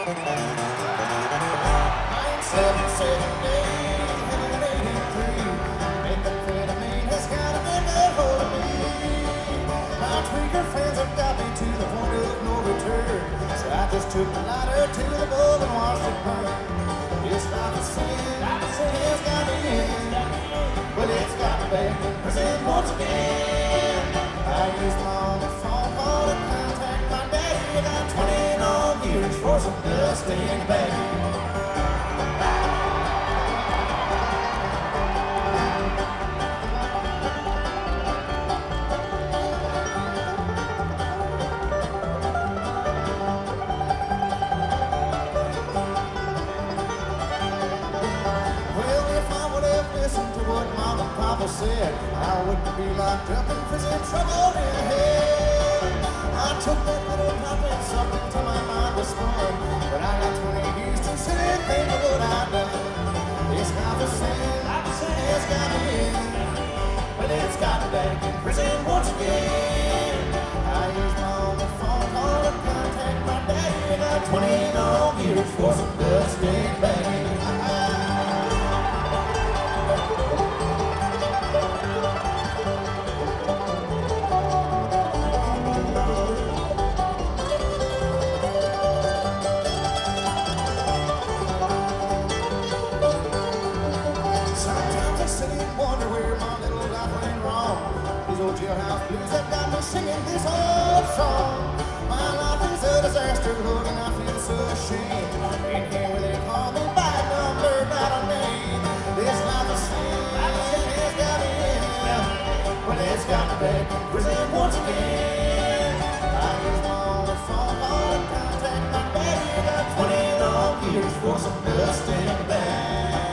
Methamphetamine has got a big hold of me. My tweaker friends have got me to the point of no return. So I just took the lighter to the bowl and watched it burn. This life is sin, has got me in, but it's got me back in prison once again. I used my only phone call to contact my daddy. I got 20 long years for some dust in the bag. Papa said I wouldn't be locked up in prison, trouble in hell. I took that little pop and sucked it till my mind was spun. But I got 20 years to sit and think of what I've done. This life of sin, has got me in, but it's got me back in prison once again. I used my only phone call to contact my daddy. I got 20 long years for some dust in bagging. Jailhouse blues that got me singing this old song. My life is a disaster, Lord, and I feel so ashamed. In here where they call me by number, not a name. This life of sin has got me in, but it's got me back in prison once again. I used my only phone call to contact my daddy. I got 20 long years for some dust in the bag.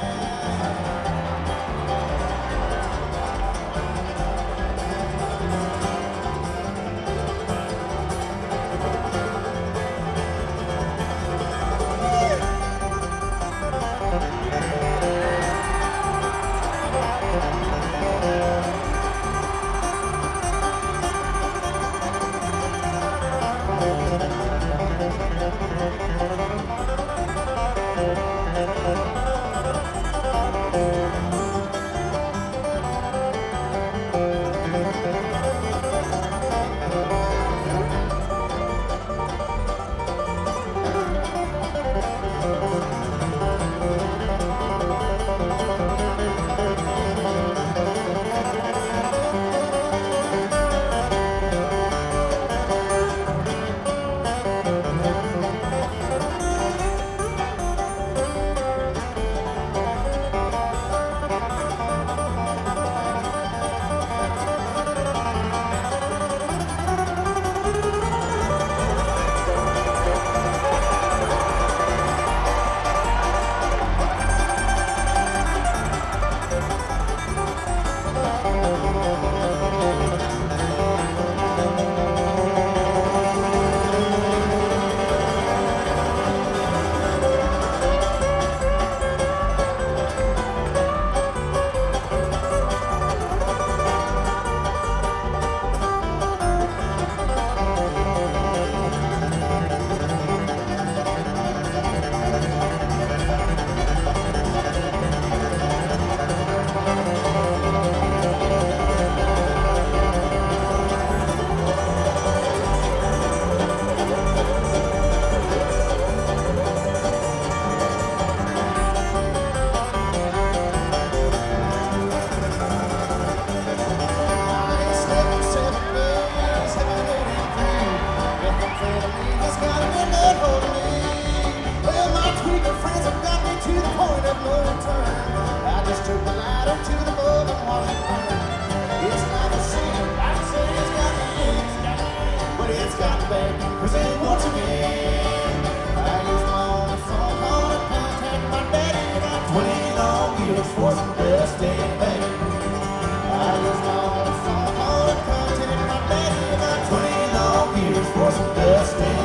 For some dust in the bag. I was on the phone call to contact my daddy about 20 long years for some dust in